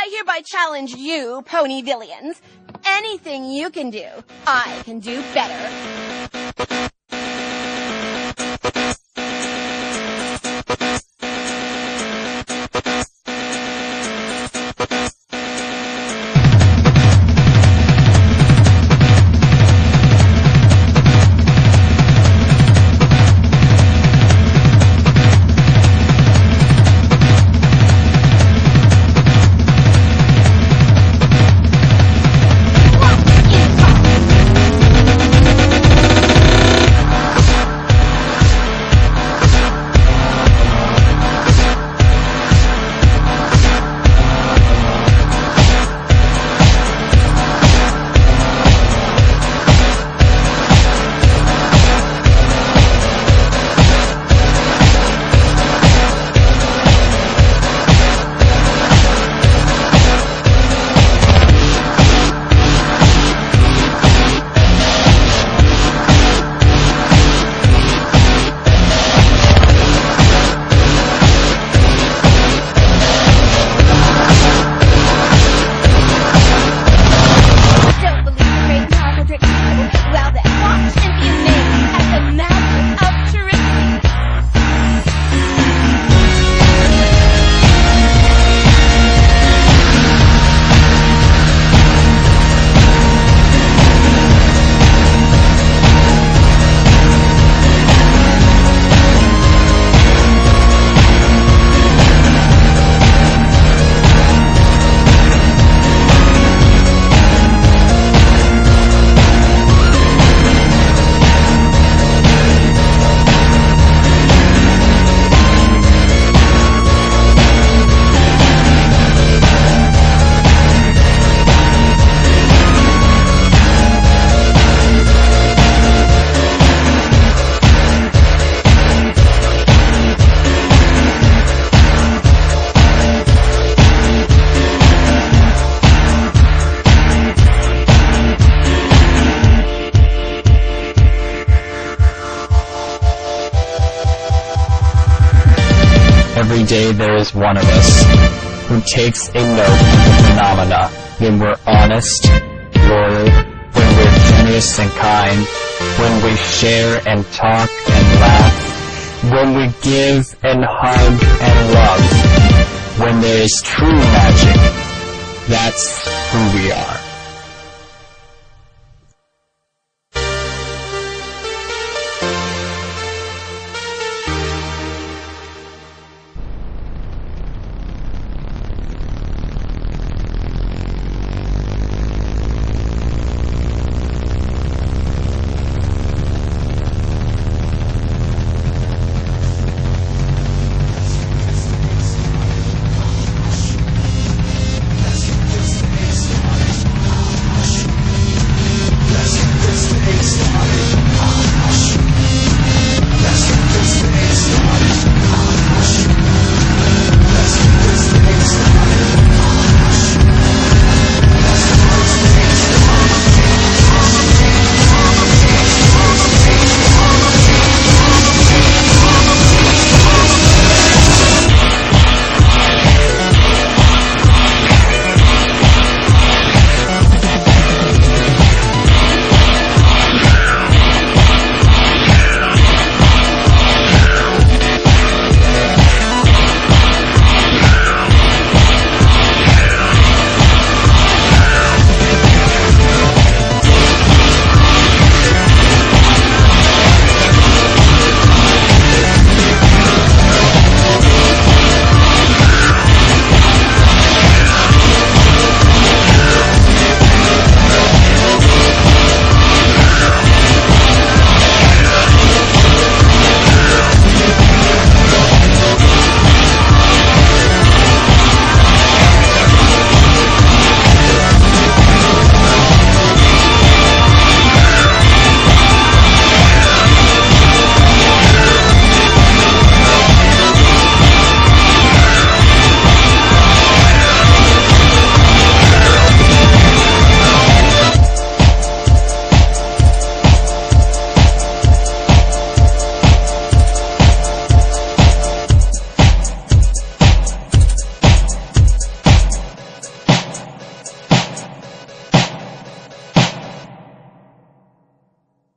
I hereby challenge you, Ponyvillians. Anything you can do, I can do better. Every day there is one of us who takes a note of the phenomena when we're honest, loyal, when we're generous and kind, when we share and talk and laugh, when we give and hug and love, when there is true magic. That's who we are.